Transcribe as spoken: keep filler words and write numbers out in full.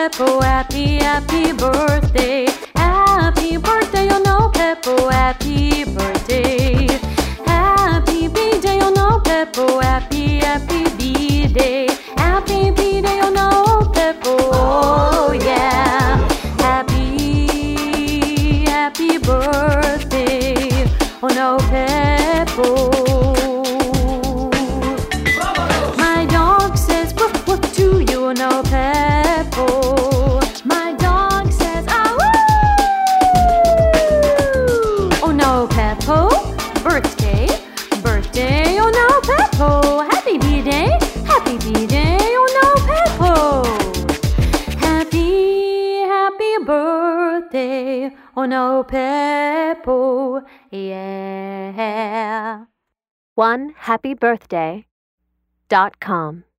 Peppo, happy, happy birthday. Happy birthday, oh no, Peppo, happy birthday. Happy B-day, oh no, Peppo, happy, happy B-day. Happy B-day, oh no, Peppo, oh yeah. Happy, happy birthday, oh no, Peppo. My dog says woof woof to you, oh no, Peppo. My dog says ah woo. Oh no, Peppo. Birthday, birthday, oh no, Peppo. Happy B-day, happy B-day, oh no, Peppo. Happy, happy birthday, oh no, Peppo. Yeah. one happy birthday dot com